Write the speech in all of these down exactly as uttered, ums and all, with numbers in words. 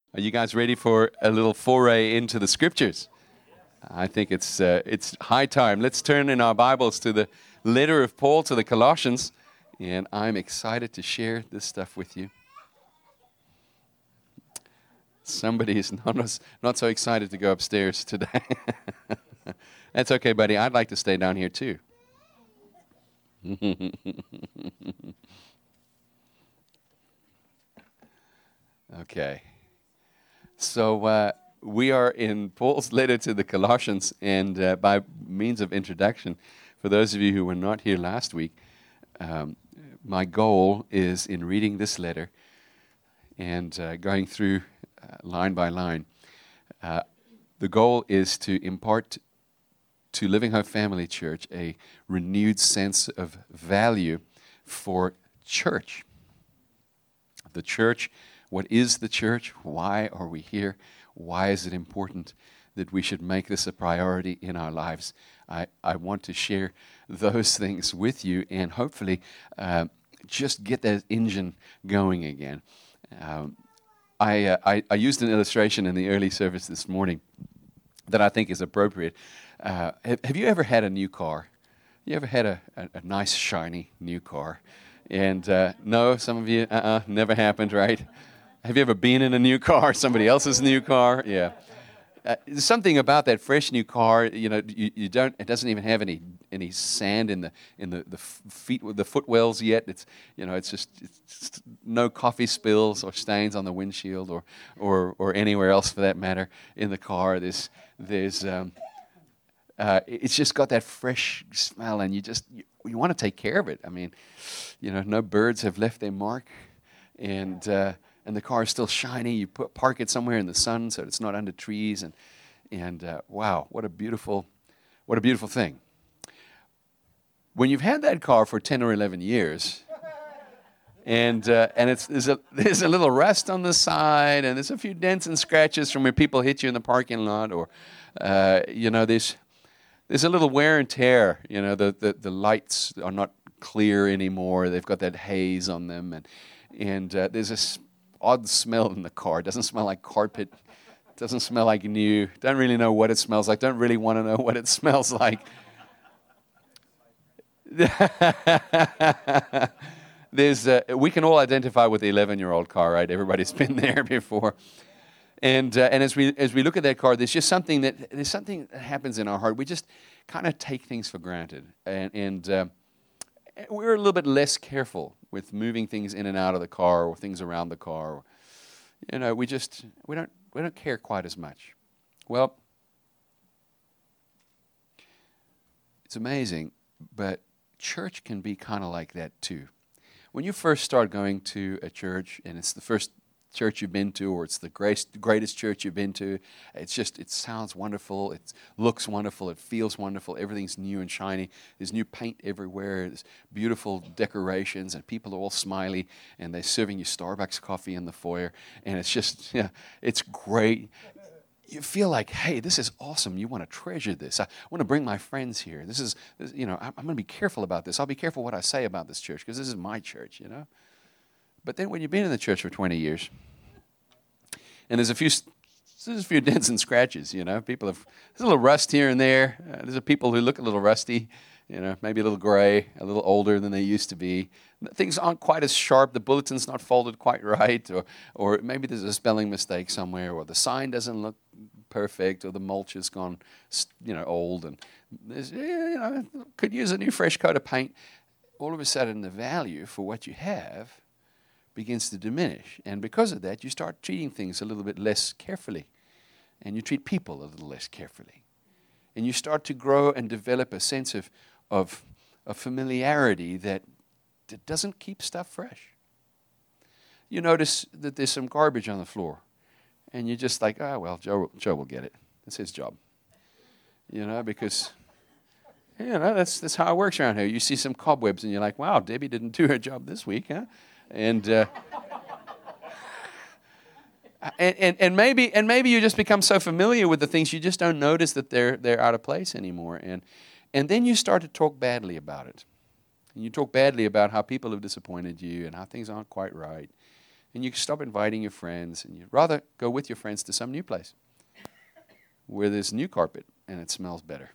Are you guys ready for a little foray into the scriptures? I think it's uh, it's high time. Let's turn in our Bibles to the letter of Paul to the Colossians, and I'm excited to share this stuff with you. Somebody is not as, not so excited to go upstairs today. That's okay, buddy. I'd like to stay down here too. Okay. So uh, we are in Paul's letter to the Colossians, and uh, by means of introduction, for those of you who were not here last week, um, my goal is in reading this letter and uh, going through uh, line by line, uh, the goal is to impart to Living Hope Family Church a renewed sense of value for church. The church. What is the church? Why are we here? Why is it important that we should make this a priority in our lives? I, I want to share those things with you and hopefully uh, just get that engine going again. Um, I, uh, I, I used an illustration in the early service this morning that I think is appropriate. Uh, have, have you ever had a new car? You ever had a, a, a nice, shiny new car? And uh, no, some of you, uh-uh, never happened, right? Have you ever been in a new car, somebody else's new car? Yeah. Uh, there's something about that fresh new car, you know, you, you don't, it doesn't even have any any sand in the in the, the feet, the footwells yet. It's, you know, it's just, it's just no coffee spills or stains on the windshield or or or anywhere else for that matter in the car. There's there's um, uh, it's just got that fresh smell, and you just you, you want to take care of it. I mean, you know, no birds have left their mark, and uh, and the car is still shiny. You put, park it somewhere in the sun so it's not under trees, and and uh, wow, what a beautiful, what a beautiful thing. When you've had that car for ten or eleven years, and uh, and it's there's a there's a little rust on the side, and there's a few dents and scratches from where people hit you in the parking lot, or uh, you know, there's there's a little wear and tear. You know, the the, the lights are not clear anymore. They've got that haze on them, and and uh, there's this odd smell in the car. It doesn't smell like carpet. It doesn't smell like new. Don't really know what it smells like. Don't really want to know what it smells like. There's uh, we can all identify with the eleven-year-old car, right? Everybody's been there before. And uh, and as we as we look at that car, there's just something that there's something that happens in our heart. We just kind of take things for granted, and and uh, we're a little bit less careful with moving things in and out of the car or things around the car. You know, we just we don't we don't care quite as much. Well, it's amazing, but church can be kind of like that too. When you first start going to a church, and it's the first church you've been to, or it's the greatest, greatest church you've been to, it's just, it sounds wonderful, it looks wonderful, it feels wonderful, everything's new and shiny, there's new paint everywhere, there's beautiful decorations, and people are all smiley, and they're serving you Starbucks coffee in the foyer, and it's just, yeah, it's great. You feel like, hey, this is awesome. You want to treasure this. I want to bring my friends here. This is, this, you know, I'm, I'm going to be careful about this. I'll be careful what I say about this church because this is my church, you know. But then when you've been in the church for twenty years, and there's a few, there's a few dents and scratches, you know. People have, there's a little rust here and there. Uh, there's a people who look a little rusty, you know, maybe a little gray, a little older than they used to be. Things aren't quite as sharp. The bulletin's not folded quite right, or or maybe there's a spelling mistake somewhere, or the sign doesn't look perfect, or the mulch has gone, you know, old, and there's, you know, could use a new fresh coat of paint. All of a sudden, the value for what you have begins to diminish, and because of that, you start treating things a little bit less carefully, and you treat people a little less carefully, and you start to grow and develop a sense of of, of familiarity that, that doesn't keep stuff fresh. You notice that there's some garbage on the floor, and you're just like, oh well, Joe Joe will get it. That's his job, you know, because you know that's that's how it works around here. You see some cobwebs, and you're like, wow, Debbie didn't do her job this week, huh? And, uh, and and and maybe and maybe you just become so familiar with the things you just don't notice that they're they're out of place anymore, and and then you start to talk badly about it, and you talk badly about how people have disappointed you and how things aren't quite right, And you stop inviting your friends, and you'd rather go with your friends to some new place where there's new carpet and it smells better.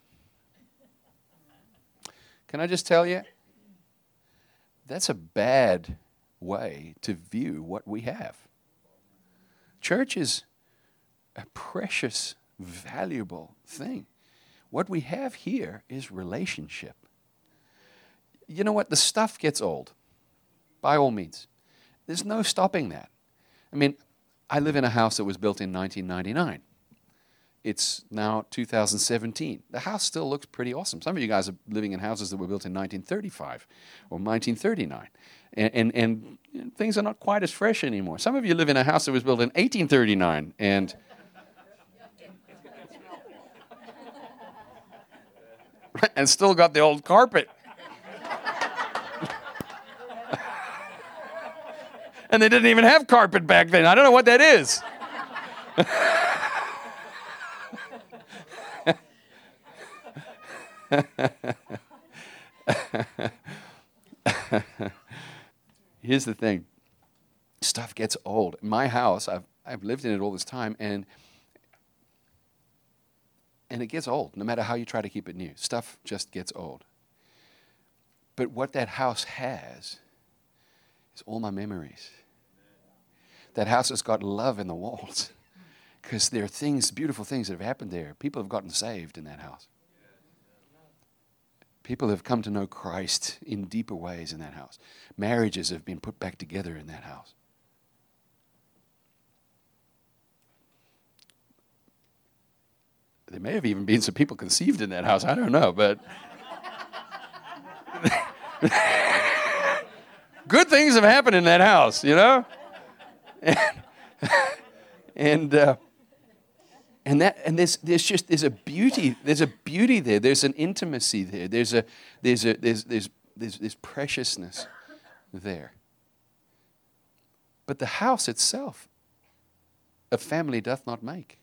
Can I just tell you, that's a bad way to view what we have. Church is a precious, valuable thing. What we have here is relationship. You know what? The stuff gets old, by all means. There's no stopping that. I mean, I live in a house that was built in nineteen ninety-nine. It's now two thousand seventeen. The house still looks pretty awesome. Some of you guys are living in houses that were built in nineteen thirty-five or nineteen thirty-nine. And, and, and things are not quite as fresh anymore. Some of you live in a house that was built in eighteen thirty-nine and and still got the old carpet. And they didn't even have carpet back then. I don't know what that is. Here's the thing. Stuff gets old. My house, I've I've lived in it all this time, and and it gets old, no matter how you try to keep it new. Stuff just gets old. But what that house has is all my memories. That house has got love in the walls because there are things, beautiful things that have happened there. People have gotten saved in that house. People have come to know Christ in deeper ways in that house. Marriages have been put back together in that house. There may have even been some people conceived in that house. I don't know, but good things have happened in that house, you know? And and, uh, and that and there's there's just there's a beauty there's a beauty there. There's an intimacy there. There's a there's a there's there's there's, there's preciousness there. But the house itself, a family doth not make.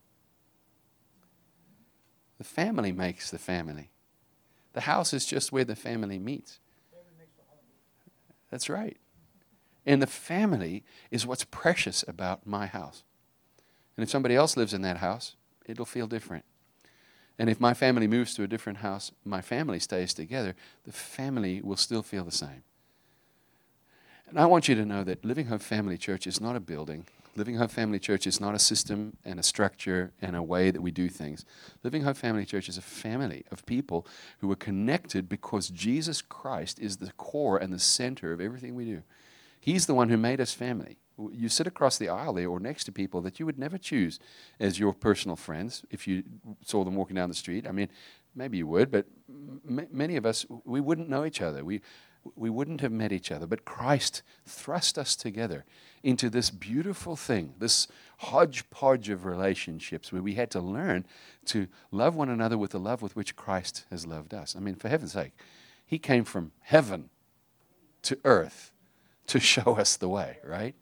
The family makes the family. The house is just where the family meets. That's right. And the family is what's precious about my house. And if somebody else lives in that house, it'll feel different. And if my family moves to a different house, my family stays together, the family will still feel the same. And I want you to know that Living Hope Family Church is not a building. Living Hope Family Church is not a system and a structure and a way that we do things. Living Hope Family Church is a family of people who are connected because Jesus Christ is the core and the center of everything we do. He's the one who made us family. You sit across the aisle there or next to people that you would never choose as your personal friends if you saw them walking down the street. I mean, maybe you would, but m- many of us, we wouldn't know each other. We, we wouldn't have met each other. But Christ thrust us together into this beautiful thing, this hodgepodge of relationships where we had to learn to love one another with the love with which Christ has loved us. I mean, for heaven's sake, he came from heaven to earth to show us the way, right?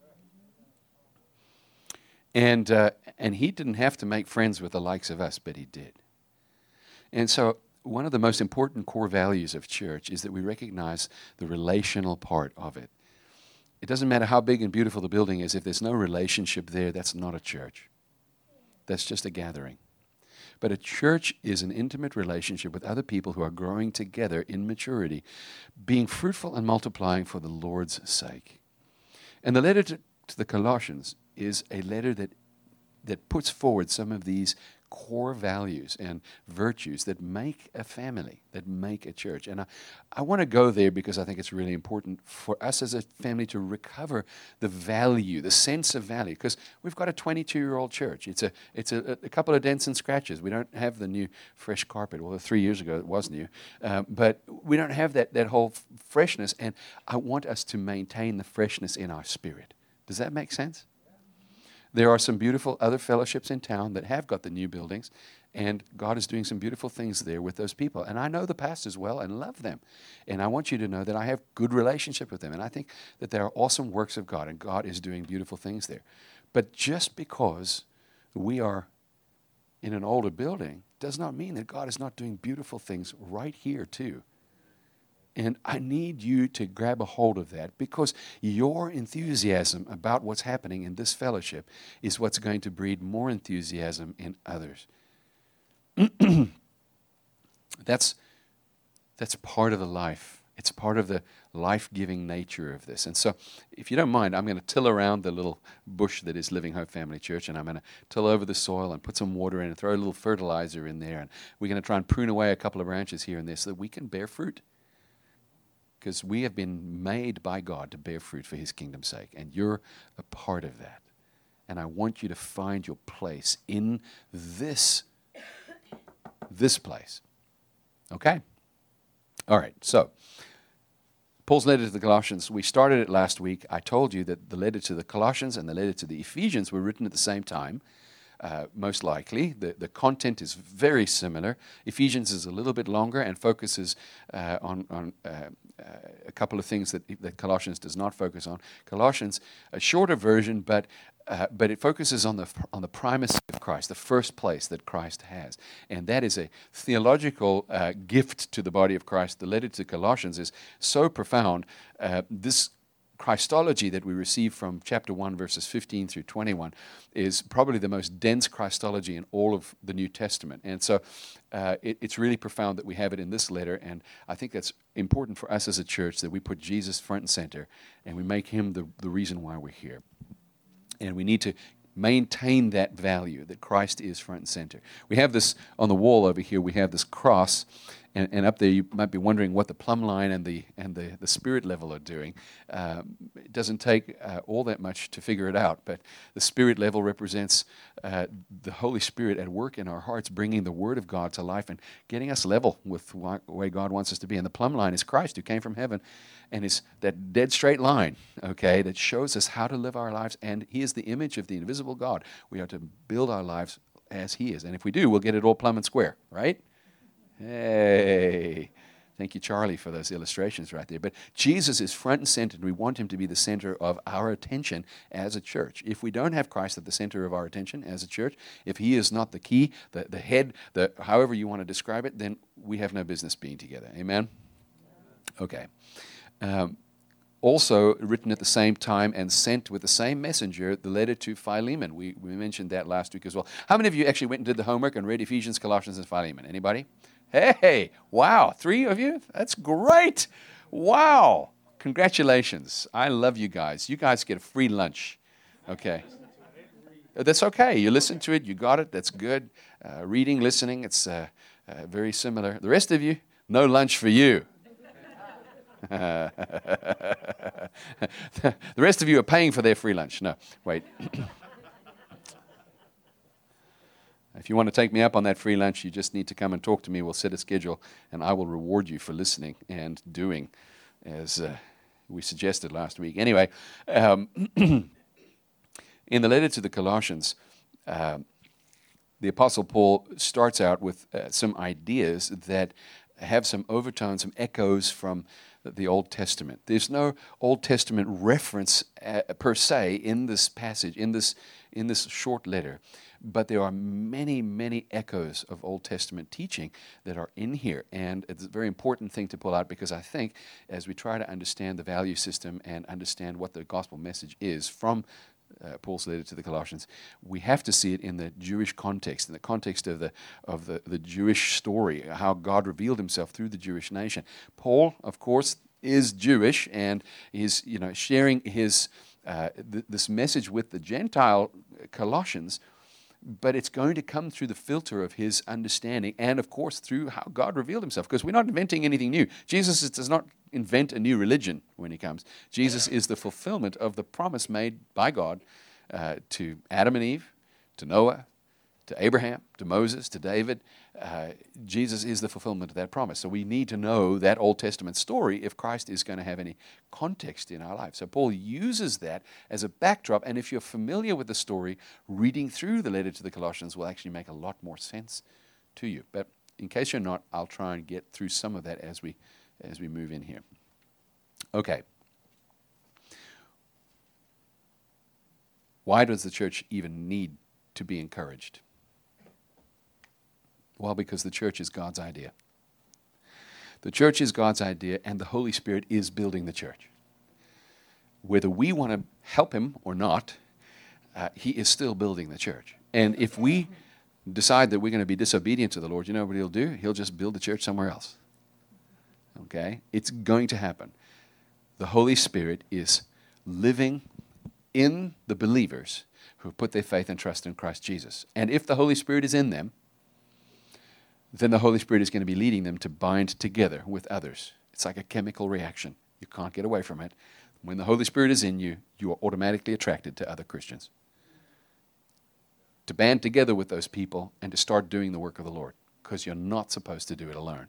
And uh, and he didn't have to make friends with the likes of us, but he did. And so one of the most important core values of church is that we recognize the relational part of it. It doesn't matter how big and beautiful the building is, if there's no relationship there, that's not a church. That's just a gathering. But a church is an intimate relationship with other people who are growing together in maturity, being fruitful and multiplying for the Lord's sake. And the letter to, to the Colossians is a letter that that puts forward some of these core values and virtues that make a family, that make a church. And I, I want to go there because I think it's really important for us as a family to recover the value, the sense of value, because we've got a twenty-two-year-old church. It's a it's a, a couple of dents and scratches. We don't have the new fresh carpet. Well, three years ago it was new. Um, but we don't have that, that whole f- freshness, and I want us to maintain the freshness in our spirit. Does that make sense? There are some beautiful other fellowships in town that have got the new buildings, and God is doing some beautiful things there with those people. And I know the pastors well and love them. And I want you to know that I have good relationship with them. And I think that there are awesome works of God, and God is doing beautiful things there. But just because we are in an older building does not mean that God is not doing beautiful things right here too And I need you to grab a hold of that, because your enthusiasm about what's happening in this fellowship is what's going to breed more enthusiasm in others. That's, that's part of the life. It's part of the life-giving nature of this. And so, if you don't mind, I'm going to till around the little bush that is Living Hope Family Church, and I'm going to till over the soil and put some water in and throw a little fertilizer in there. And we're going to try and prune away a couple of branches here and there so that we can bear fruit. Because we have been made by God to bear fruit for His kingdom's sake, and you're a part of that. And I want you to find your place in this, this place. Okay? All right, so Paul's letter to the Colossians, we started it last week. I told you that the letter to the Colossians and the letter to the Ephesians were written at the same time, uh, most likely. The, the content is very similar. Ephesians is a little bit longer and focuses uh, on, on uh, uh, a couple of things that, that Colossians does not focus on. Colossians, a shorter version, but Uh, but it focuses on the on the primacy of Christ, the first place that Christ has. And that is a theological uh, gift to the body of Christ. The letter to Colossians is so profound. Uh, this Christology that we receive from chapter one, verses fifteen through twenty-one, is probably the most dense Christology in all of the New Testament. And so uh, it, it's really profound that we have it in this letter. And I think that's important for us as a church, that we put Jesus front and center and we make Him the, the reason why we're here. And we need to maintain that value, that Christ is front and center. We have this on the wall over here. We have this cross, and, and up there you might be wondering what the plumb line and the and the, the spirit level are doing. Um, it doesn't take uh, all that much to figure it out, but the spirit level represents uh, the Holy Spirit at work in our hearts, bringing the Word of God to life and getting us level with the way God wants us to be. And the plumb line is Christ, who came from heaven, and is that dead straight line, okay, that shows us how to live our lives. And He is the image of the invisible God. We are to build our lives as He is. And if we do, we'll get it all plumb and square, right? Hey, thank you, Charlie, for those illustrations right there. But Jesus is front and center, and we want Him to be the center of our attention as a church. If we don't have Christ at the center of our attention as a church, if He is not the key, the, the head, the however you want to describe it, then we have no business being together. Amen? Okay. Um, also written at the same time and sent with the same messenger, the letter to Philemon. We, we mentioned that last week as well. How many of you actually went and did the homework and read Ephesians, Colossians, and Philemon? Anybody? Hey, wow, three of you? That's great. Wow. Congratulations. I love you guys. You guys get a free lunch. Okay. That's okay. You listen to it. You got it. That's good. Uh, reading, listening, it's uh, uh, very similar. The rest of you, no lunch for you. The rest of you are paying for their free lunch. No, wait. If you want to take me up on that free lunch, you just need to come and talk to me. We'll set a schedule, and I will reward you for listening and doing as uh, we suggested last week. Anyway, um, in the letter to the Colossians, uh, the Apostle Paul starts out with uh, some ideas that have some overtones, some echoes from the Old Testament. There's no Old Testament reference uh, per se in this passage, in this in this short letter, but there are many, many echoes of Old Testament teaching that are in here, and it's a very important thing to pull out, because I think as we try to understand the value system and understand what the gospel message is from Uh, Paul's letter to the Colossians, we have to see it in the Jewish context, in the context of the of the, the Jewish story, how God revealed Himself through the Jewish nation. Paul, of course, is Jewish, and is you know sharing his uh, th- this message with the Gentile Colossians, but it's going to come through the filter of his understanding, and of course through how God revealed Himself, because we're not inventing anything new. Jesus is, does not invent a new religion when He comes. Jesus is the fulfillment of the promise made by God uh, to Adam and Eve, to Noah, to Abraham, to Moses, to David. Uh, Jesus is the fulfillment of that promise. So we need to know that Old Testament story if Christ is going to have any context in our life. So Paul uses that as a backdrop, and if you're familiar with the story, reading through the letter to the Colossians will actually make a lot more sense to you. But in case you're not, I'll try and get through some of that as we as we move in here. Okay. Why does the church even need to be encouraged? Well, because the church is God's idea. The church is God's idea, and the Holy Spirit is building the church. Whether we want to help him or not, uh, he is still building the church. And if we decide that we're going to be disobedient to the Lord, you know what he'll do? He'll just build the church somewhere else. Okay? It's going to happen. The Holy Spirit is living in the believers who put their faith and trust in Christ Jesus. And if the Holy Spirit is in them, then the Holy Spirit is going to be leading them to bind together with others. It's like a chemical reaction. You can't get away from it. When the Holy Spirit is in you, you are automatically attracted to other Christians. To band together with those people and to start doing the work of the Lord, because you're not supposed to do it alone.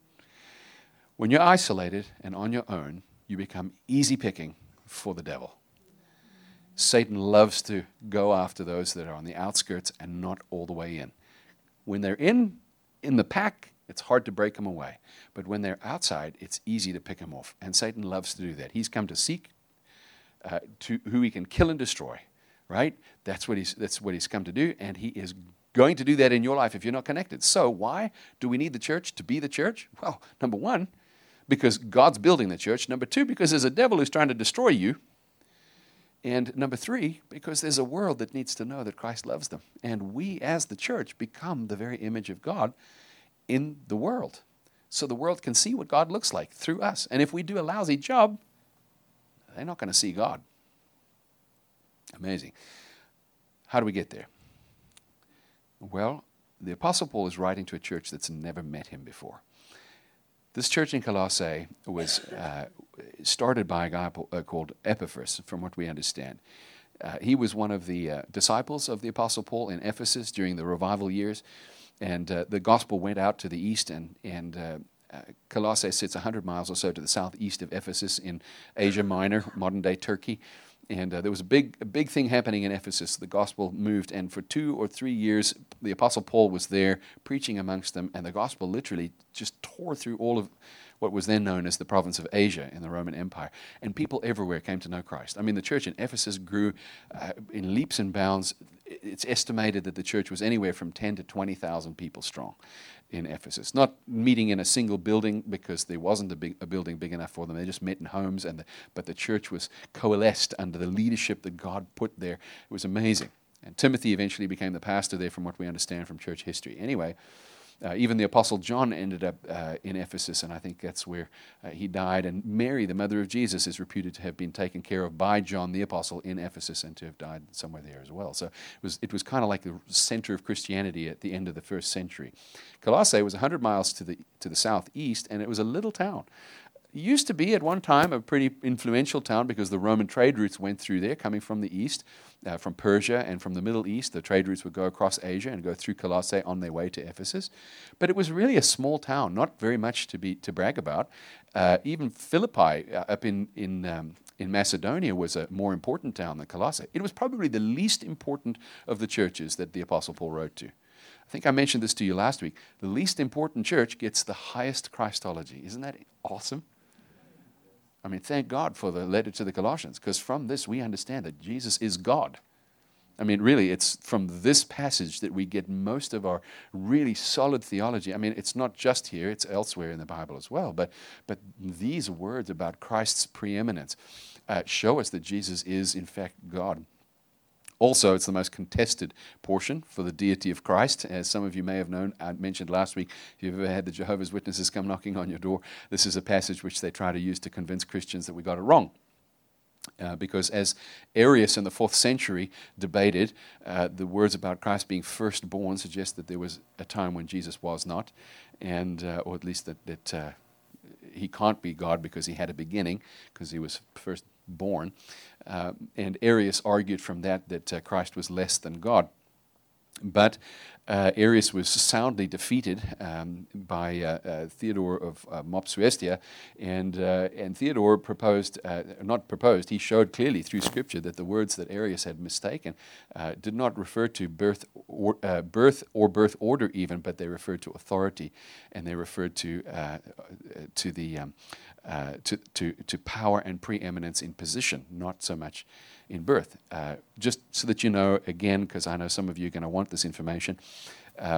When you're isolated and on your own, you become easy picking for the devil. Satan loves to go after those that are on the outskirts and not all the way in. When they're in in the pack, it's hard to break them away. But when they're outside, it's easy to pick them off. And Satan loves to do that. He's come to seek uh, to who he can kill and destroy, right? That's what he's that's what he's come to do, and he is going to do that in your life if you're not connected. So why do we need the church to be the church? Well, number one, because God's building the church. Number two, because there's a devil who's trying to destroy you. And number three, because there's a world that needs to know that Christ loves them. And we, as the church, become the very image of God in the world. So the world can see what God looks like through us. And if we do a lousy job, they're not going to see God. Amazing. How do we get there? Well, the Apostle Paul is writing to a church that's never met him before. This church in Colossae was uh, started by a guy uh, called Epaphras, from what we understand. Uh, he was one of the uh, disciples of the Apostle Paul in Ephesus during the revival years, and uh, the gospel went out to the east, and, and uh, uh, Colossae sits one hundred miles or so to the southeast of Ephesus in Asia Minor, modern-day Turkey. And uh, there was a big, a big thing happening in Ephesus. The gospel moved, and for two or three years, the Apostle Paul was there preaching amongst them, and the gospel literally just tore through all of what was then known as the province of Asia in the Roman Empire. And people everywhere came to know Christ. I mean, the church in Ephesus grew uh, in leaps and bounds. It's estimated that the church was anywhere from ten to twenty thousand people strong in Ephesus. Not meeting in a single building, because there wasn't a, big, a building big enough for them. They just met in homes, and the, but the church was coalesced under the leadership that God put there. It was amazing. And Timothy eventually became the pastor there, from what we understand from church history. Anyway, Uh, even the Apostle John ended up uh, in Ephesus, and I think that's where uh, he died. And Mary, the mother of Jesus, is reputed to have been taken care of by John the Apostle in Ephesus, and to have died somewhere there as well. So it was it was kind of like the center of Christianity at the end of the first century. Colossae was one hundred miles to the to the southeast, and it was a little town. It used to be at one time a pretty influential town, because the Roman trade routes went through there, coming from the east, uh, from Persia and from the Middle East. The trade routes would go across Asia and go through Colossae on their way to Ephesus. But it was really a small town, not very much to be to brag about. Uh, even Philippi uh, up in in um, in Macedonia was a more important town than Colossae. It was probably the least important of the churches that the Apostle Paul wrote to. I think I mentioned this to you last week. The least important church gets the highest Christology. Isn't that awesome? I mean, thank God for the letter to the Colossians, because from this we understand that Jesus is God. I mean, really, it's from this passage that we get most of our really solid theology. I mean, it's not just here, it's elsewhere in the Bible as well. But, but these words about Christ's preeminence uh, show us that Jesus is, in fact, God. Also, it's the most contested portion for the deity of Christ. As some of you may have known, I mentioned last week, if you've ever had the Jehovah's Witnesses come knocking on your door, this is a passage which they try to use to convince Christians that we got it wrong. Uh, because as Arius in the fourth century debated, uh, the words about Christ being firstborn suggest that there was a time when Jesus was not, and uh, or at least that, that uh, he can't be God because he had a beginning, because he was first born. Uh, and Arius argued from that that uh, Christ was less than God. But uh, Arius was soundly defeated um, by uh, uh, Theodore of uh, Mopsuestia, and uh, and Theodore proposed, uh, not proposed, he showed clearly through Scripture that the words that Arius had mistaken uh, did not refer to birth or, uh, birth or birth order even, but they referred to authority, and they referred to uh, to the um, uh, to, to to power and preeminence in position, not so much in birth. Uh, just so that you know, again, because I know some of you are going to want this information, um,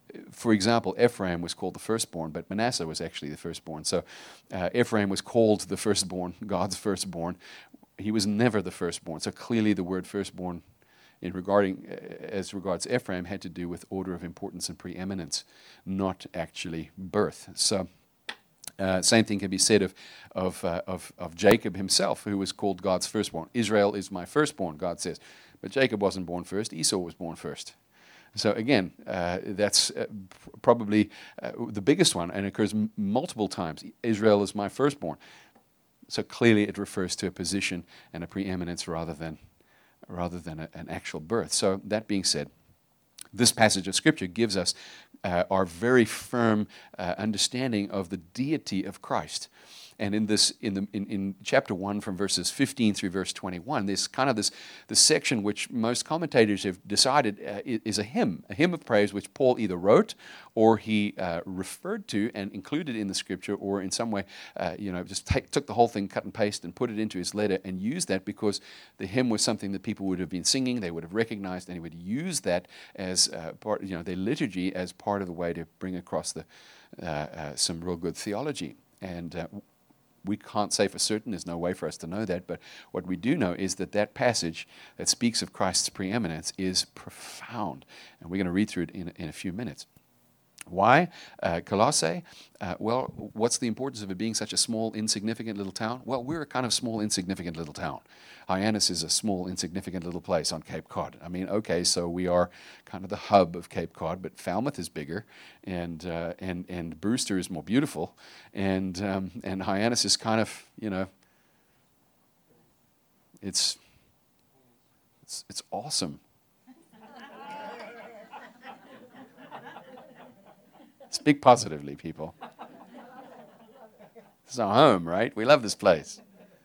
For example, Ephraim was called the firstborn, but Manasseh was actually the firstborn. So uh, Ephraim was called the firstborn, God's firstborn. He was never the firstborn. So clearly the word firstborn in regarding, as regards Ephraim had to do with order of importance and preeminence, not actually birth. So uh, same thing can be said of, of, uh, of, of Jacob himself, who was called God's firstborn. Israel is my firstborn, God says. But Jacob wasn't born first. Esau was born first. So again, uh, that's uh, probably uh, the biggest one, and it occurs m- multiple times. Israel is my firstborn. So clearly it refers to a position and a preeminence rather than, rather than a, an actual birth. So that being said, this passage of Scripture gives us uh, our very firm uh, understanding of the deity of Christ. And in this, in the in, in chapter one, from verses fifteen through verse twenty-one, there's kind of this this section which most commentators have decided uh, is a hymn, a hymn of praise, which Paul either wrote or he uh, referred to and included in the Scripture, or in some way, uh, you know, just take, took the whole thing, cut and paste, and put it into his letter, and used that because the hymn was something that people would have been singing, they would have recognized, and he would use that as uh, part, you know, their liturgy as part of the way to bring across the uh, uh, some real good theology. And uh, we can't say for certain, there's no way for us to know that, but what we do know is that that passage that speaks of Christ's preeminence is profound. And we're going to read through it in, in a few minutes. Why? Uh, Colossae, uh, well, what's the importance of it being such a small, insignificant little town? Well, we're a kind of small, insignificant little town. Hyannis is a small, insignificant little place on Cape Cod. I mean, okay, so we are kind of the hub of Cape Cod, but Falmouth is bigger, and uh, and and Brewster is more beautiful, and um, and Hyannis is kind of, you know, it's it's it's awesome. Speak positively, people. It's our home, right? We love this place.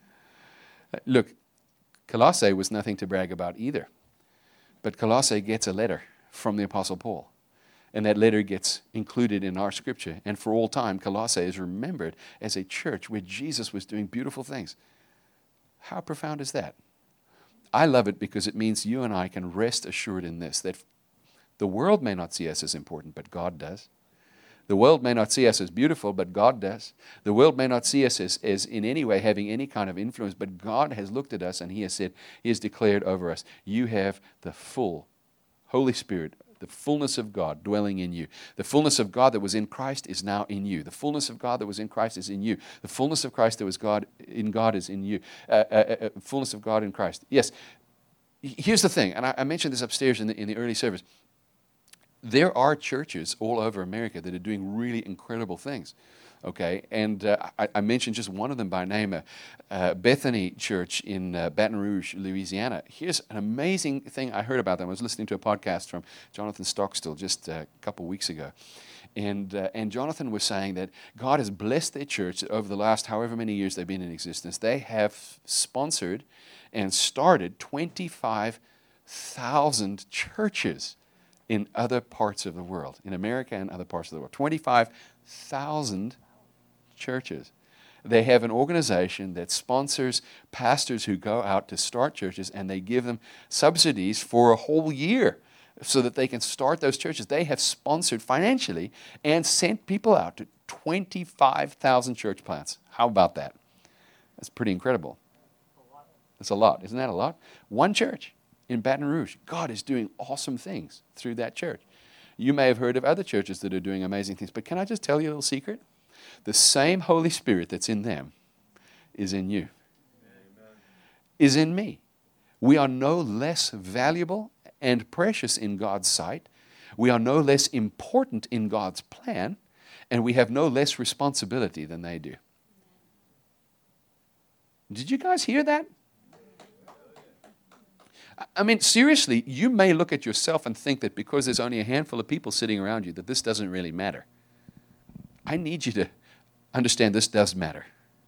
Uh, look, Colossae was nothing to brag about either. But Colossae gets a letter from the Apostle Paul. And that letter gets included in our Scripture. And for all time, Colossae is remembered as a church where Jesus was doing beautiful things. How profound is that? I love it because it means you and I can rest assured in this, that the world may not see us as important, but God does. The world may not see us as beautiful, but God does. The world may not see us as, as in any way having any kind of influence, but God has looked at us and He has said, He has declared over us, you have the full Holy Spirit, the fullness of God dwelling in you. The fullness of God that was in Christ is now in you. The fullness of God that was in Christ is in you. The fullness of Christ that was God in God is in you. Uh, uh, uh, fullness of God in Christ. Yes. Here's the thing, and I, I mentioned this upstairs in the, in the early service. There are churches all over America that are doing really incredible things, okay? And uh, I, I mentioned just one of them by name, uh, uh, Bethany Church in uh, Baton Rouge, Louisiana. Here's an amazing thing I heard about them. I was listening to a podcast from Jonathan Stockstill just uh, a couple weeks ago. And, uh, and Jonathan was saying that God has blessed their church over the last however many years they've been in existence. They have sponsored and started twenty-five thousand churches in other parts of the world, in America and other parts of the world. twenty-five thousand churches. They have an organization that sponsors pastors who go out to start churches, and they give them subsidies for a whole year so that they can start those churches. They have sponsored financially and sent people out to twenty-five thousand church plants. How about that? That's pretty incredible. That's a lot. Isn't that a lot? One church in Baton Rouge. God is doing awesome things through that church. You may have heard of other churches that are doing amazing things, but can I just tell you a little secret? The same Holy Spirit that's in them is in you, Amen. Is in me. We are no less valuable and precious in God's sight. We are no less important in God's plan, and we have no less responsibility than they do. Did you guys hear that? I mean, seriously, you may look at yourself and think that because there's only a handful of people sitting around you, that this doesn't really matter. I need you to understand this does matter.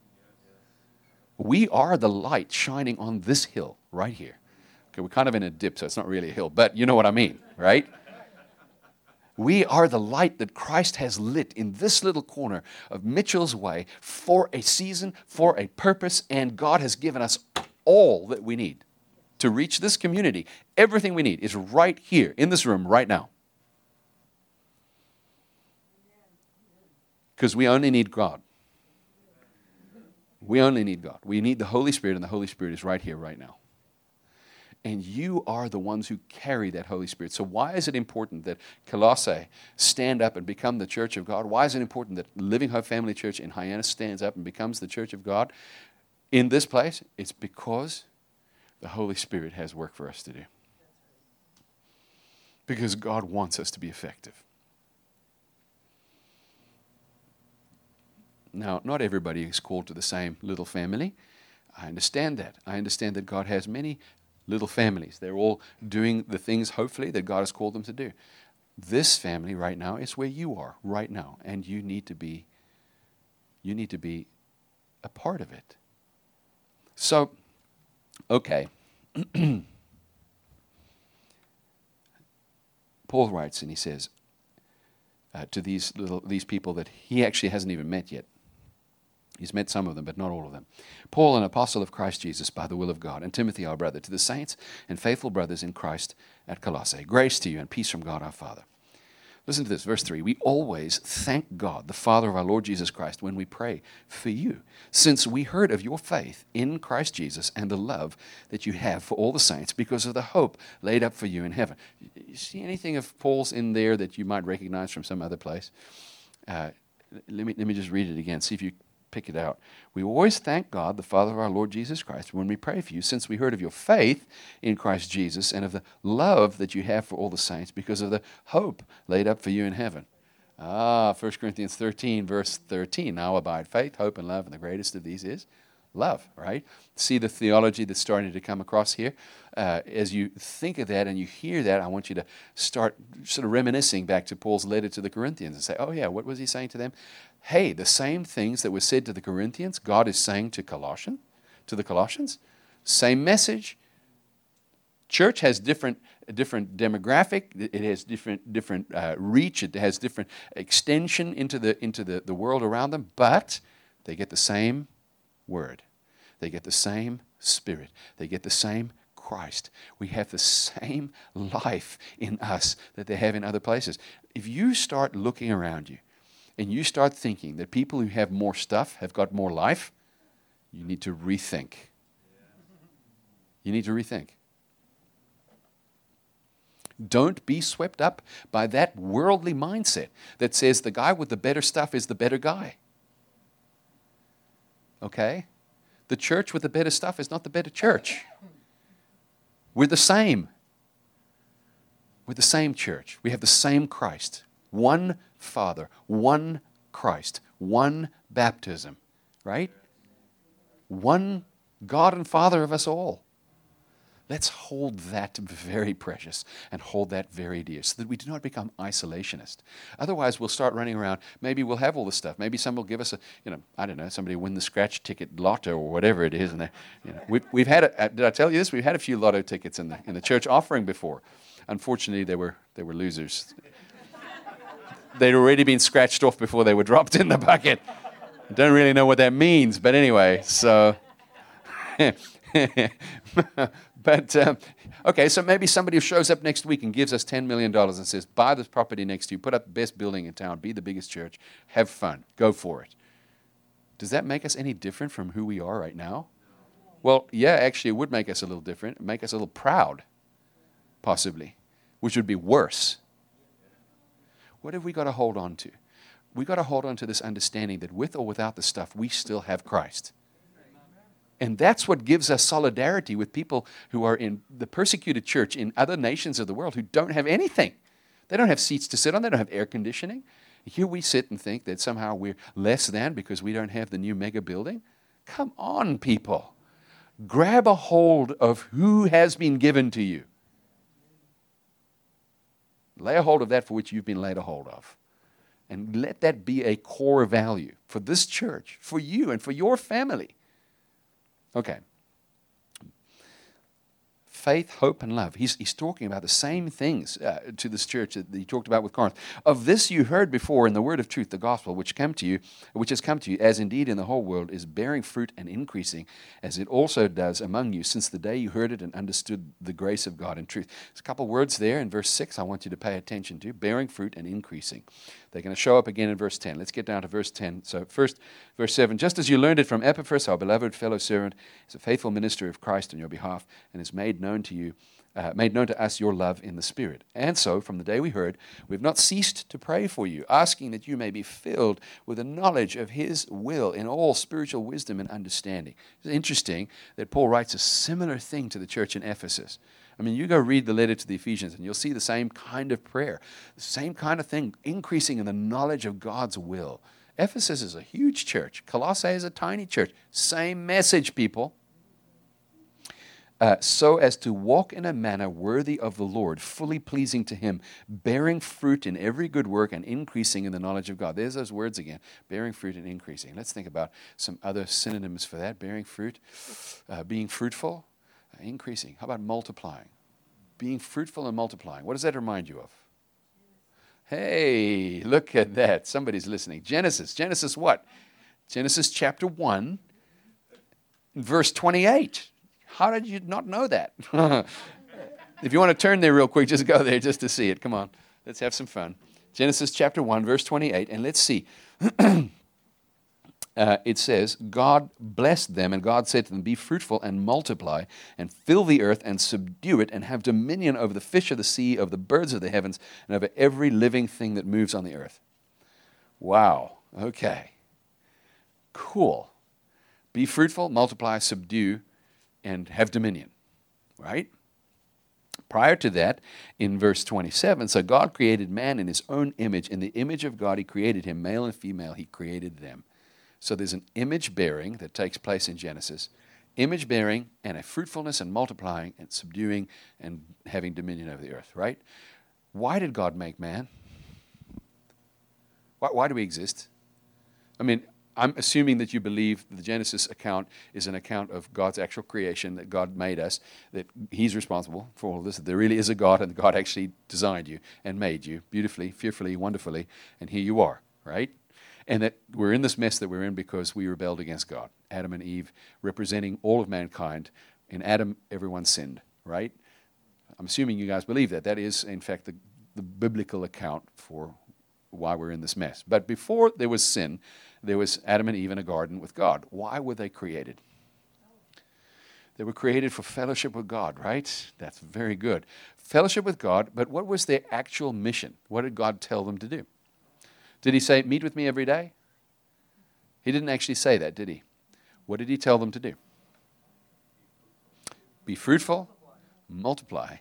We are the light shining on this hill right here. Okay, we're kind of in a dip, so it's not really a hill, but you know what I mean, right? We are the light that Christ has lit in this little corner of Mitchell's Way for a season, for a purpose, and God has given us all that we need to reach this community. Everything we need is right here in this room right now. Because we only need God. We only need God. We need the Holy Spirit, and the Holy Spirit is right here, right now. And you are the ones who carry that Holy Spirit. So why is it important that Colossae stand up and become the church of God? Why is it important that Living Hope Family Church in Hyannis stands up and becomes the church of God in this place? It's because the Holy Spirit has work for us to do. Because God wants us to be effective. Now, not everybody is called to the same little family. I understand that. I understand that God has many little families. They're all doing the things, hopefully, that God has called them to do. This family right now is where you are right now, and you need to be, you need to be a part of it. So, okay. Paul writes and he says uh, to these little these people that he actually hasn't even met yet. He's met some of them, but not all of them. Paul, an apostle of Christ Jesus by the will of God, and Timothy, our brother, to the saints and faithful brothers in Christ at Colossae. Grace to you and peace from God our Father. Listen to this, verse three. We always thank God, the Father of our Lord Jesus Christ, when we pray for you, since we heard of your faith in Christ Jesus and the love that you have for all the saints because of the hope laid up for you in heaven. You see anything of Paul's in there that you might recognize from some other place? Uh, let me, let me just read it again, see if you pick it out. We always thank God, the Father of our Lord Jesus Christ, when we pray for you, since we heard of your faith in Christ Jesus and of the love that you have for all the saints because of the hope laid up for you in heaven. Ah, First Corinthians thirteen, verse thirteen. Now abide faith, hope, and love, and the greatest of these is love, right? See the theology that's starting to come across here? Uh, as you think of that and you hear that, I want you to start sort of reminiscing back to Paul's letter to the Corinthians and say, oh yeah, what was he saying to them? Hey, the same things that were said to the Corinthians, God is saying to Colossians, to the Colossians. Same message. Church has different different demographic. It has different different uh, reach. It has different extension into the into the, the world around them, but they get the same word. They get the same Spirit. They get the same Christ. We have the same life in us that they have in other places. If you start looking around you and you start thinking that people who have more stuff have got more life, you need to rethink. You need to rethink. Don't be swept up by that worldly mindset that says the guy with the better stuff is the better guy. Okay? The church with the better stuff is not the better church. We're the same. We're the same church. We have the same Christ. One Father, one Christ, one baptism, right? One God and Father of us all. Let's hold that very precious and hold that very dear so that we do not become isolationist. Otherwise, we'll start running around. Maybe we'll have all this stuff. Maybe some will give us a, you know, I don't know, somebody win the scratch ticket lotto or whatever it is. And they, you know, we've, we've had, a, did I tell you this? We've had a few lotto tickets in the in the church offering before. Unfortunately, they were they were losers. They'd already been scratched off before they were dropped in the bucket. I don't really know what that means, but anyway, so... But, um, okay, so maybe somebody who shows up next week and gives us ten million dollars and says, buy this property next to you, put up the best building in town, be the biggest church, have fun, go for it. Does that make us any different from who we are right now? Well, yeah, actually it would make us a little different, make us a little proud, possibly, which would be worse. What have we got to hold on to? We've got to hold on to this understanding that with or without the stuff, we still have Christ. And that's what gives us solidarity with people who are in the persecuted church in other nations of the world who don't have anything. They don't have seats to sit on. They don't have air conditioning. Here we sit and think that somehow we're less than because we don't have the new mega building. Come on, people. Grab a hold of who has been given to you. Lay a hold of that for which you've been laid a hold of. And let that be a core value for this church, for you and for your family. Okay. faith, hope, and love. He's, he's talking about the same things uh, to this church that he talked about with Corinth. Of this you heard before in the word of truth, the gospel, which came to you, which has come to you, as indeed in the whole world is bearing fruit and increasing, as it also does among you, since the day you heard it and understood the grace of God in truth. There's a couple words there in verse six I want you to pay attention to, bearing fruit and increasing. They're going to show up again in verse ten. Let's get down to verse ten. So first, verse seven, just as you learned it from Epaphras, our beloved fellow servant, is a faithful minister of Christ on your behalf, and has made known to you, uh, made known to us your love in the Spirit. And so, from the day we heard, we've not ceased to pray for you, asking that you may be filled with the knowledge of His will in all spiritual wisdom and understanding. It's interesting that Paul writes a similar thing to the church in Ephesus. I mean, you go read the letter to the Ephesians and you'll see the same kind of prayer, the same kind of thing, increasing in the knowledge of God's will. Ephesus is a huge church. Colossae is a tiny church. Same message, people. Uh, so as to walk in a manner worthy of the Lord, fully pleasing to Him, bearing fruit in every good work and increasing in the knowledge of God. There's those words again, bearing fruit and increasing. Let's think about some other synonyms for that. Bearing fruit, uh, being fruitful, uh, increasing. How about multiplying? Being fruitful and multiplying. What does that remind you of? Hey, look at that. Somebody's listening. Genesis. Genesis what? Genesis chapter one, verse twenty-eight. How did you not know that? If you want to turn there real quick, just go there just to see it. Come on. Let's have some fun. Genesis chapter one, verse twenty-eight. And let's see. Uh, it says, God blessed them, and God said to them, be fruitful and multiply, and fill the earth and subdue it, and have dominion over the fish of the sea, over the birds of the heavens, and over every living thing that moves on the earth. Wow. Okay. Cool. Be fruitful, multiply, subdue, and have dominion. Right? Prior to that, in verse twenty-seven, so God created man in His own image. In the image of God He created him, male and female He created them. So there's an image bearing that takes place in Genesis. Image bearing and a fruitfulness and multiplying and subduing and having dominion over the earth, right? Why did God make man? Why, why do we exist? I mean, I'm assuming that you believe the Genesis account is an account of God's actual creation, that God made us, that He's responsible for all of this, that there really is a God, and God actually designed you and made you beautifully, fearfully, wonderfully, and here you are, right? And that we're in this mess that we're in because we rebelled against God. Adam and Eve representing all of mankind. In Adam, everyone sinned, right? I'm assuming you guys believe that. That is, in fact, the, the biblical account for why we're in this mess. But before there was sin, there was Adam and Eve in a garden with God. Why were they created? They were created for fellowship with God, right? That's very good. Fellowship with God, but what was their actual mission? What did God tell them to do? Did He say, meet with me every day? He didn't actually say that, did He? What did He tell them to do? Be fruitful, multiply,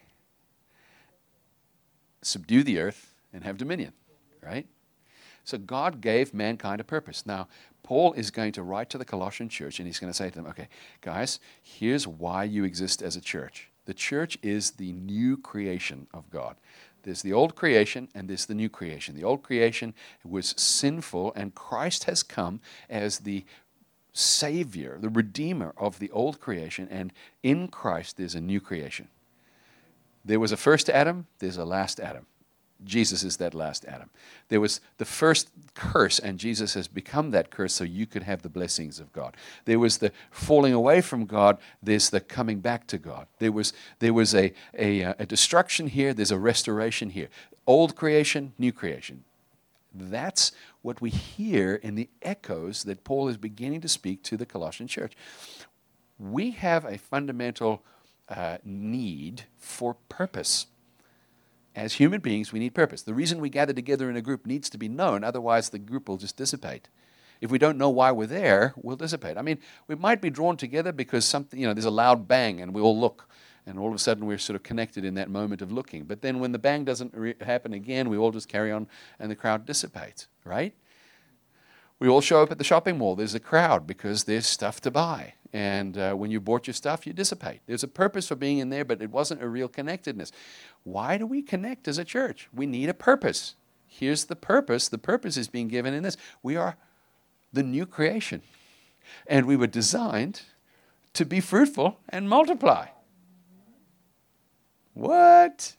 subdue the earth, and have dominion, right? So God gave mankind a purpose. Now, Paul is going to write to the Colossian church, and he's going to say to them, okay, guys, here's why you exist as a church. The church is the new creation of God. There's the old creation and there's the new creation. The old creation was sinful, and Christ has come as the Savior, the Redeemer of the old creation, and in Christ there's a new creation. There was a first Adam, there's a last Adam. Jesus is that last Adam. There was the first curse, and Jesus has become that curse so you could have the blessings of God. There was the falling away from God, there's the coming back to God. There was there was a, a, a destruction here, there's a restoration here. Old creation, new creation. That's what we hear in the echoes that Paul is beginning to speak to the Colossian church. We have a fundamental uh, need for purpose. As human beings, we need purpose. The reason we gather together in a group needs to be known, otherwise the group will just dissipate. If we don't know why we're there, we'll dissipate. I mean, we might be drawn together because something, you know, there's a loud bang and we all look, and all of a sudden we're sort of connected in that moment of looking. But then when the bang doesn't re- happen again, we all just carry on and the crowd dissipates, right? We all show up at the shopping mall. There's a crowd because there's stuff to buy. And uh, when you bought your stuff, you dissipate. There's a purpose for being in there, but it wasn't a real connectedness. Why do we connect as a church? We need a purpose. Here's the purpose. The purpose is being given in this. We are the new creation. And we were designed to be fruitful and multiply. What?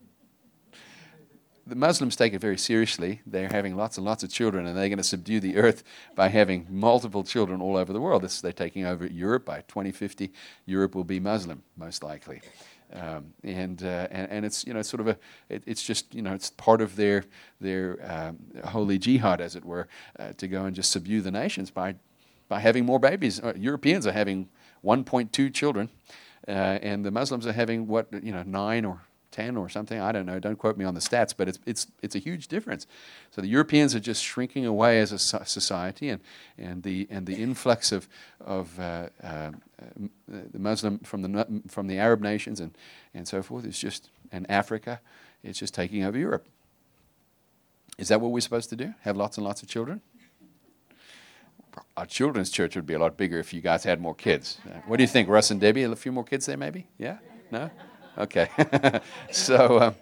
The Muslims take it very seriously. They're having lots and lots of children, and they're going to subdue the earth by having multiple children all over the world. This, they're taking over Europe. By twenty fifty, Europe will be Muslim, most likely. Um, and, uh, and and it's you know sort of a it, it's just you know it's part of their their um, holy jihad, as it were, uh, to go and just subdue the nations by by having more babies. Uh, Europeans are having one point two children, uh, and the Muslims are having what you know nine or ten or something. I don't know. Don't quote me on the stats, but it's it's it's a huge difference. So the Europeans are just shrinking away as a so- society, and and the and the influx of of uh, uh, the Muslim from the from the Arab nations and and so forth is just and Africa, it's just taking over Europe. Is that what we're supposed to do? Have lots and lots of children? Our children's church would be a lot bigger if you guys had more kids. Uh, what do you think, Russ and Debbie? A few more kids there, maybe? Yeah? No? Okay. so um,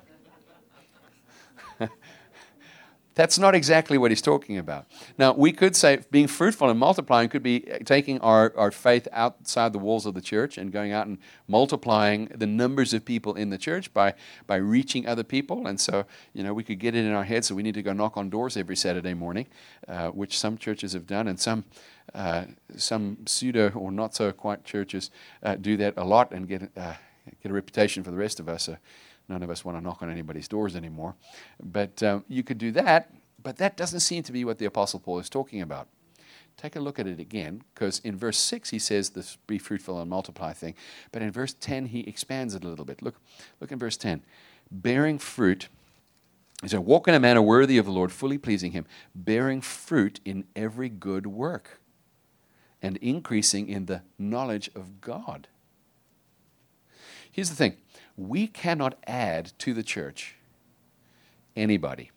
that's not exactly what he's talking about. Now, we could say being fruitful and multiplying could be taking our, our faith outside the walls of the church and going out and multiplying the numbers of people in the church by, by reaching other people. And so, you know, we could get it in our heads that we need to go knock on doors every Saturday morning, uh, which some churches have done, and some uh, some pseudo or not so quite churches uh, do that a lot and get uh, get a reputation for the rest of us. So none of us want to knock on anybody's doors anymore. But um, you could do that, but that doesn't seem to be what the Apostle Paul is talking about. Take a look at it again, because in verse six he says this be fruitful and multiply thing, but in verse ten he expands it a little bit. Look, look in verse ten. Bearing fruit, he said, walk in a manner worthy of the Lord, fully pleasing him, bearing fruit in every good work, and increasing in the knowledge of God. Here's the thing. We cannot add to the church anybody.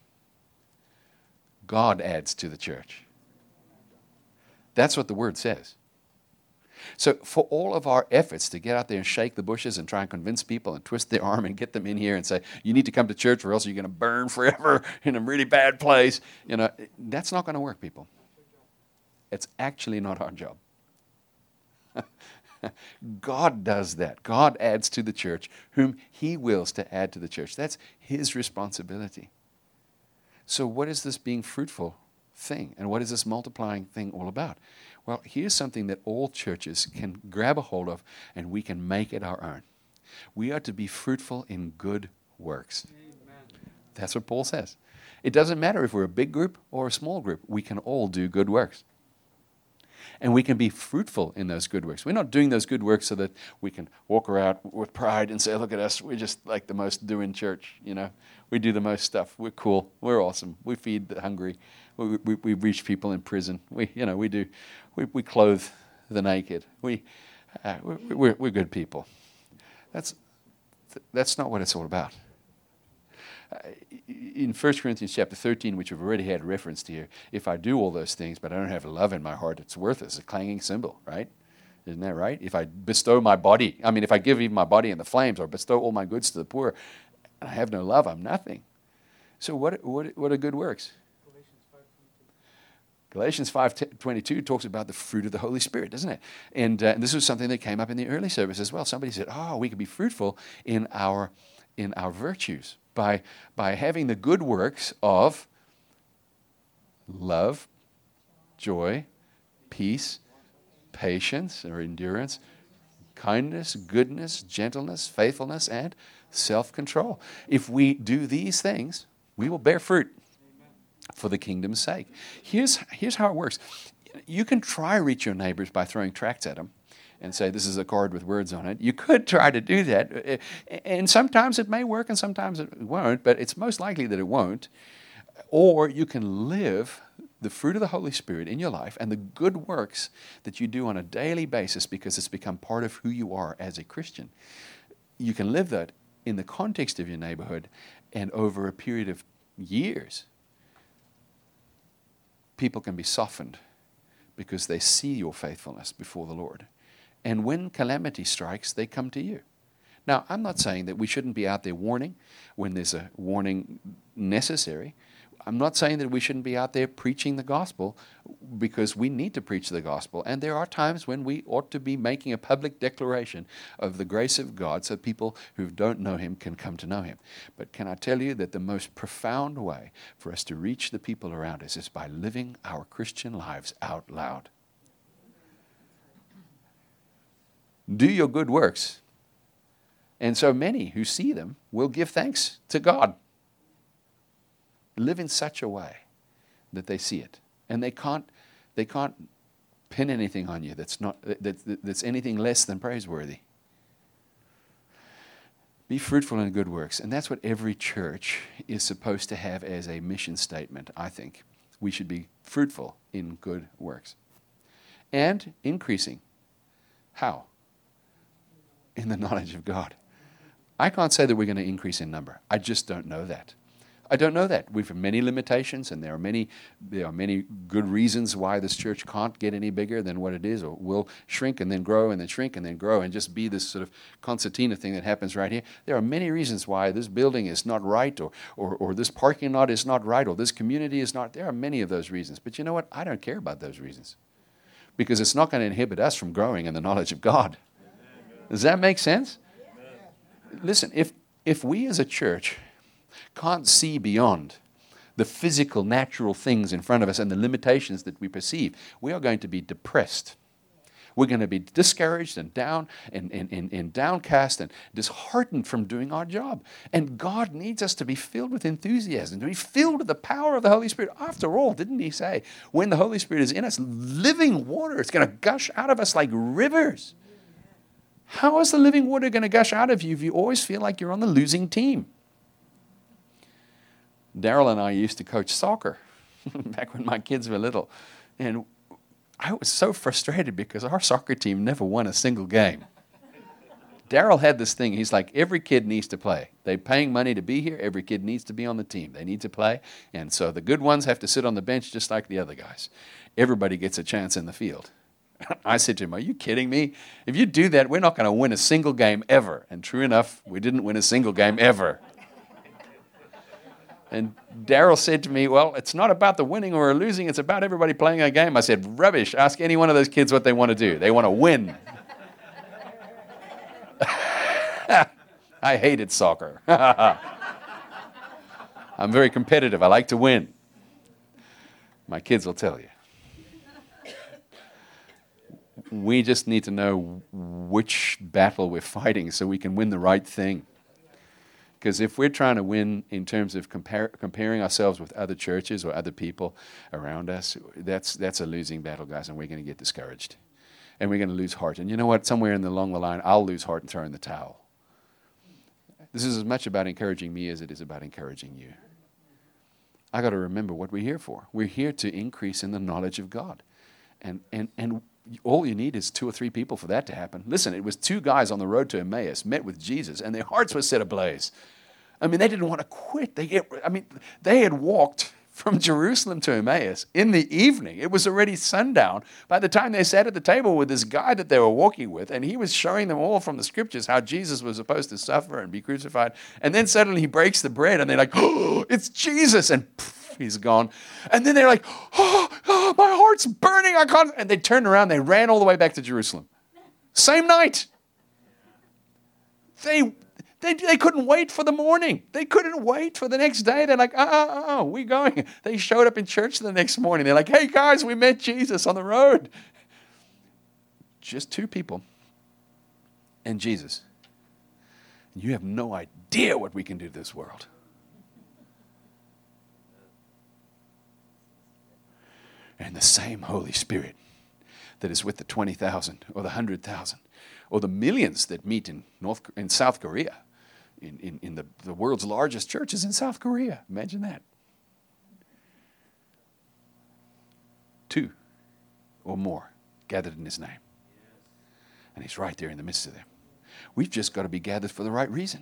God adds to the church. That's what the word says. So for all of our efforts to get out there and shake the bushes and try and convince people and twist their arm and get them in here and say, you need to come to church or else you're going to burn forever in a really bad place, you know, that's not going to work, people. It's actually not our job. God does that. God adds to the church whom he wills to add to the church. That's his responsibility. So what is this being fruitful thing? And what is this multiplying thing all about? Well, here's something that all churches can grab a hold of and we can make it our own. We are to be fruitful in good works. Amen. That's what Paul says. It doesn't matter if we're a big group or a small group. We can all do good works. And we can be fruitful in those good works. We're not doing those good works so that we can walk around with pride and say, look at us, we're just like the most doing church, you know. We do the most stuff. We're cool. We're awesome. We feed the hungry. We, we, we reach people in prison. We, you know, we do, we, we clothe the naked. We, uh, we're, we're good people. That's, that's not what it's all about. Uh, in First Corinthians chapter thirteen, which we've already had referenced here, if I do all those things, but I don't have love in my heart, it's worthless, a clanging cymbal, right? Isn't that right? If I bestow my body, I mean, if I give even my body in the flames or bestow all my goods to the poor, and I have no love, I'm nothing. So what, what, what are good works? Galatians five twenty-two talks about the fruit of the Holy Spirit, doesn't it? And, uh, and this was something that came up in the early service as well. Somebody said, oh, we could be fruitful in our in our virtues by by having the good works of love, joy, peace, patience or endurance, kindness, goodness, gentleness, faithfulness, and self-control. If we do these things, we will bear fruit for the kingdom's sake. Here's, here's how it works. You can try to reach your neighbors by throwing tracts at them and say, this is a card with words on it. You could try to do that. And sometimes it may work and sometimes it won't, but it's most likely that it won't. Or you can live the fruit of the Holy Spirit in your life and the good works that you do on a daily basis because it's become part of who you are as a Christian. You can live that in the context of your neighborhood, and over a period of years, people can be softened because they see your faithfulness before the Lord. And when calamity strikes, they come to you. Now, I'm not saying that we shouldn't be out there warning when there's a warning necessary. I'm not saying that we shouldn't be out there preaching the gospel, because we need to preach the gospel. And there are times when we ought to be making a public declaration of the grace of God so people who don't know him can come to know him. But can I tell you that the most profound way for us to reach the people around us is by living our Christian lives out loud. Do your good works. And so many who see them will give thanks to God. Live in such a way that they see it. And they can't, they can't pin anything on you that's not that, that's anything less than praiseworthy. Be fruitful in good works. And that's what every church is supposed to have as a mission statement, I think. We should be fruitful in good works. And increasing. How? In the knowledge of God. I can't say that we're going to increase in number. I just don't know that. I don't know that. We have many limitations, and there are many there are many good reasons why this church can't get any bigger than what it is, or will shrink and then grow and then shrink and then grow and just be this sort of concertina thing that happens right here. There are many reasons why this building is not right, or, or, or this parking lot is not right, or this community is not. There are many of those reasons. But you know what? I don't care about those reasons, because it's not going to inhibit us from growing in the knowledge of God. Does that make sense? Listen, if if we as a church can't see beyond the physical, natural things in front of us and the limitations that we perceive, we are going to be depressed. We're going to be discouraged and down and, and, and, and downcast and disheartened from doing our job. And God needs us to be filled with enthusiasm, to be filled with the power of the Holy Spirit. After all, didn't he say, when the Holy Spirit is in us, living water, it's going to gush out of us like rivers. How is the living water going to gush out of you if you always feel like you're on the losing team? Daryl and I used to coach soccer back when my kids were little. And I was so frustrated because our soccer team never won a single game. Daryl had this thing. He's like, every kid needs to play. They're paying money to be here. Every kid needs to be on the team. They need to play. And so the good ones have to sit on the bench just like the other guys. Everybody gets a chance in the field. I said to him, are you kidding me? If you do that, we're not going to win a single game ever. And true enough, we didn't win a single game ever. And Daryl said to me, well, it's not about the winning or losing. It's about everybody playing a game. I said, rubbish. Ask any one of those kids what they want to do. They want to win. I hated soccer. I'm very competitive. I like to win. My kids will tell you. We just need to know which battle we're fighting so we can win the right thing. Because if we're trying to win in terms of compare, comparing ourselves with other churches or other people around us, that's that's a losing battle, guys, and we're going to get discouraged. And we're going to lose heart. And you know what? Somewhere in the along the line, I'll lose heart and throw in the towel. This is as much about encouraging me as it is about encouraging you. I got to remember what we're here for. We're here to increase in the knowledge of God. And and and all you need is two or three people for that to happen. Listen, it was two guys on the road to Emmaus, met with Jesus, and their hearts were set ablaze. I mean, they didn't want to quit. They, I mean, they had walked from Jerusalem to Emmaus in the evening. It was already sundown by the time they sat at the table with this guy that they were walking with, and he was showing them all from the scriptures how Jesus was supposed to suffer and be crucified. And then suddenly he breaks the bread, and they're like, oh, it's Jesus, and poof, he's gone. And then they're like, oh, oh, my heart's burning. I can't. And they turned around. They ran all the way back to Jerusalem. Same night. They... They, they couldn't wait for the morning. They couldn't wait for the next day. They're like, uh, uh, uh, we going. They showed up in church the next morning. They're like, hey, guys, we met Jesus on the road. Just two people and Jesus. And you have no idea what we can do to this world. And the same Holy Spirit that is with the twenty thousand or the one hundred thousand or the millions that meet in North in South Korea. In, in, in the, the world's largest churches in South Korea. Imagine that. Two or more gathered in his name. And he's right there in the midst of them. We've just got to be gathered for the right reason.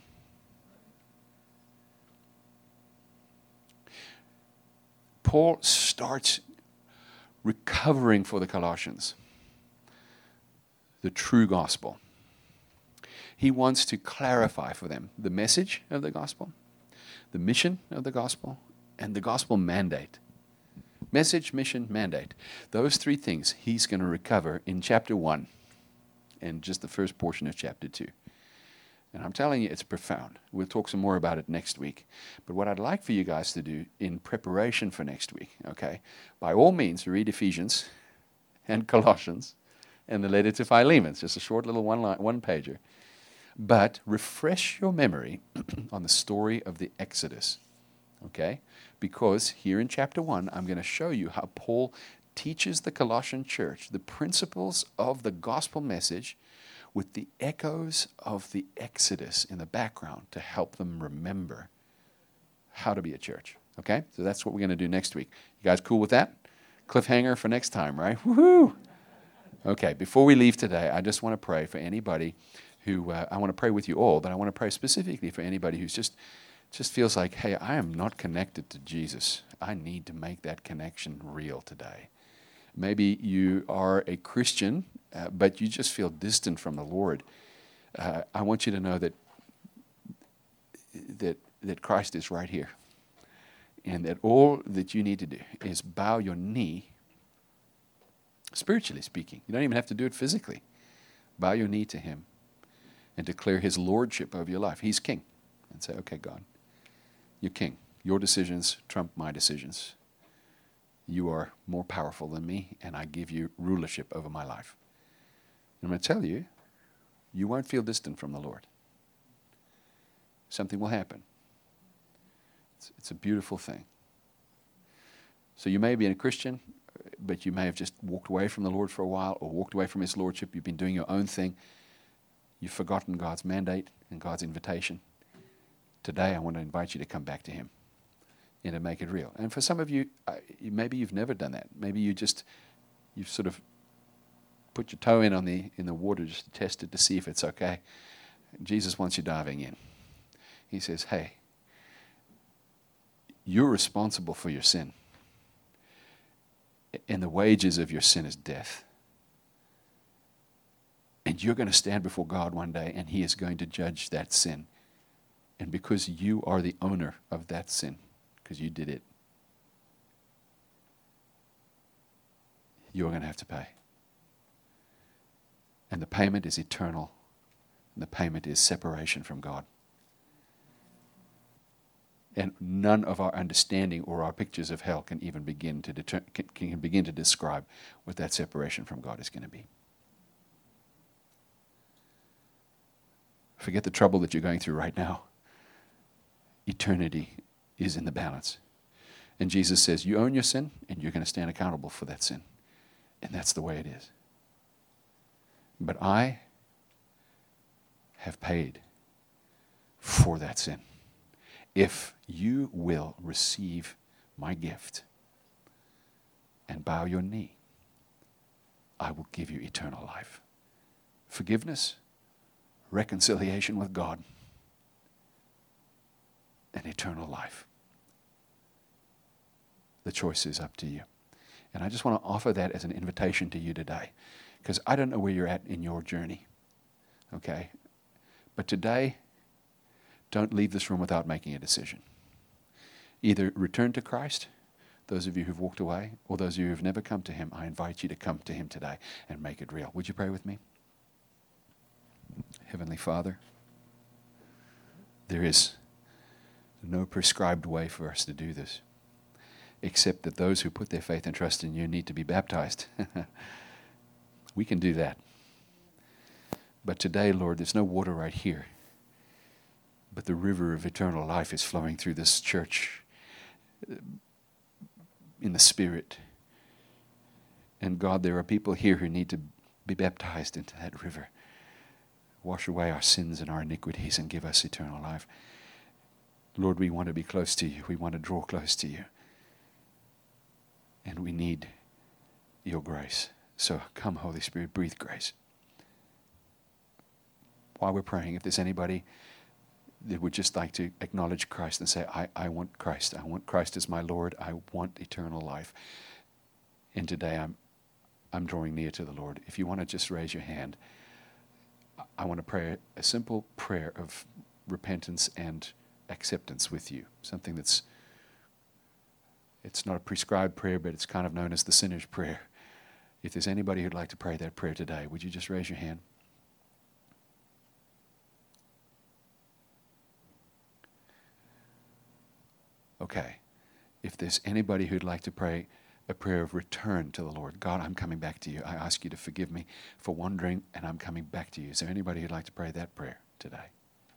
Paul starts recovering for the Colossians the true gospel. He wants to clarify for them the message of the gospel, the mission of the gospel, and the gospel mandate. Message, mission, mandate. Those three things he's going to recover in chapter one and just the first portion of chapter two. And I'm telling you, it's profound. We'll talk some more about it next week. But what I'd like for you guys to do in preparation for next week, okay, by all means, read Ephesians and Colossians and the letter to Philemon. It's just a short little one line, one pager. But refresh your memory on the story of the Exodus, okay? Because here in chapter one, I'm going to show you how Paul teaches the Colossian church the principles of the gospel message with the echoes of the Exodus in the background to help them remember how to be a church. Okay? So that's what we're going to do next week. You guys cool with that? Cliffhanger for next time, right? Woohoo! Okay, before we leave today, I just want to pray for anybody who, uh, I want to pray with you all, but I want to pray specifically for anybody who's just, just feels like, hey, I am not connected to Jesus. I need to make that connection real today. Maybe you are a Christian, uh, but you just feel distant from the Lord. Uh, I want you to know that, that, that Christ is right here. And that all that you need to do is bow your knee, spiritually speaking. You don't even have to do it physically. Bow your knee to him and declare his lordship over your life. He's king. And say, okay, God, you're king. Your decisions trump my decisions. You are more powerful than me, and I give you rulership over my life. And I'm going to tell you, you won't feel distant from the Lord. Something will happen. It's, it's a beautiful thing. So you may be a Christian, but you may have just walked away from the Lord for a while, or walked away from his lordship. You've been doing your own thing. You've forgotten God's mandate and God's invitation. Today, I want to invite you to come back to him and to make it real. And for some of you, uh, maybe you've never done that. Maybe you just, you've sort of put your toe in on the in the water just to test it to see if it's okay. Jesus wants you diving in. He says, hey, you're responsible for your sin. And the wages of your sin is death. And you're going to stand before God one day, and he is going to judge that sin. And because you are the owner of that sin, because you did it, you're going to have to pay. And the payment is eternal. And the payment is separation from God. And none of our understanding or our pictures of hell can even begin to deter- can, can begin to describe what that separation from God is going to be. Forget the trouble that you're going through right now. Eternity is in the balance. And Jesus says, you own your sin, and you're going to stand accountable for that sin. And that's the way it is. But I have paid for that sin. If you will receive my gift and bow your knee, I will give you eternal life. Forgiveness, reconciliation with God, and eternal life. The choice is up to you. And I just want to offer that as an invitation to you today, because I don't know where you're at in your journey, okay? But today, don't leave this room without making a decision. Either return to Christ, those of you who've walked away, or those of you who've never come to him, I invite you to come to him today and make it real. Would you pray with me? Heavenly Father, there is no prescribed way for us to do this, except that those who put their faith and trust in you need to be baptized. We can do that. But today, Lord, there's no water right here. But the river of eternal life is flowing through this church in the Spirit. And God, there are people here who need to be baptized into that river. Wash away our sins and our iniquities and give us eternal life. Lord, we want to be close to you. We want to draw close to you. And we need your grace. So come, Holy Spirit, breathe grace. While we're praying, if there's anybody that would just like to acknowledge Christ and say, I, I want Christ. I want Christ as my Lord. I want eternal life. And today I'm, I'm drawing near to the Lord. If you want to just raise your hand, I want to pray a simple prayer of repentance and acceptance with you. Something that's It's not a prescribed prayer, but it's kind of known as the sinner's prayer. If there's anybody who'd like to pray that prayer today, would you just raise your hand? Okay. If there's anybody who'd like to pray a prayer of return to the Lord, God, I'm coming back to you. I ask you to forgive me for wandering, and I'm coming back to you. Is there anybody who'd like to pray that prayer today?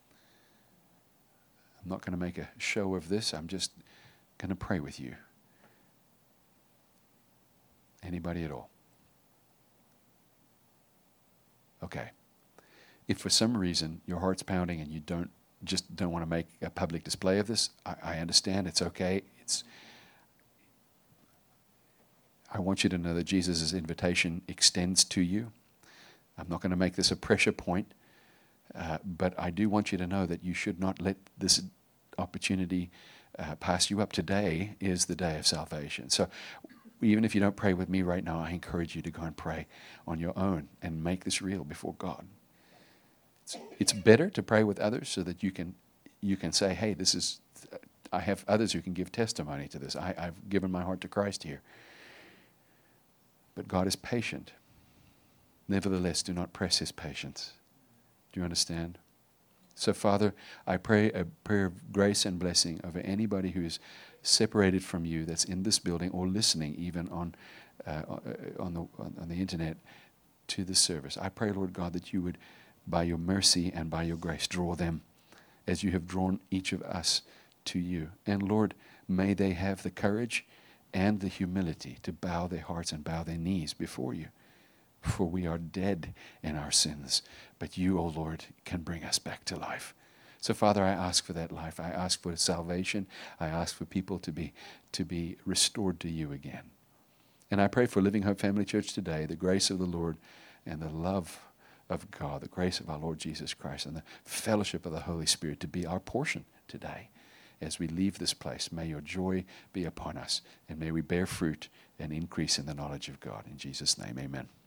I'm not going to make a show of this. I'm just going to pray with you. Anybody at all? Okay. If for some reason your heart's pounding and you don't just don't want to make a public display of this, I, I understand. It's okay. It's. I want you to know that Jesus' invitation extends to you. I'm not going to make this a pressure point, uh, but I do want you to know that you should not let this opportunity uh, pass you up. Today is the day of salvation. So even if you don't pray with me right now, I encourage you to go and pray on your own and make this real before God. It's, it's better to pray with others so that you can you can say, hey, this is, I have others who can give testimony to this. I, I've given my heart to Christ here. But God is patient. Nevertheless, do not press his patience. Do you understand? So, Father, I pray a prayer of grace and blessing over anybody who is separated from you that's in this building or listening even on uh, on the on the internet to this service. I pray, Lord God, that you would, by your mercy and by your grace, draw them as you have drawn each of us to you. And Lord, may they have the courage and the humility to bow their hearts and bow their knees before you. For we are dead in our sins, but you, O Lord, can bring us back to life. So, Father, I ask for that life. I ask for salvation. I ask for people to be to be restored to you again. And I pray for Living Hope Family Church today, the grace of the Lord and the love of God, the grace of our Lord Jesus Christ and the fellowship of the Holy Spirit to be our portion today. As we leave this place, may your joy be upon us, and may we bear fruit and increase in the knowledge of God. In Jesus' name, amen.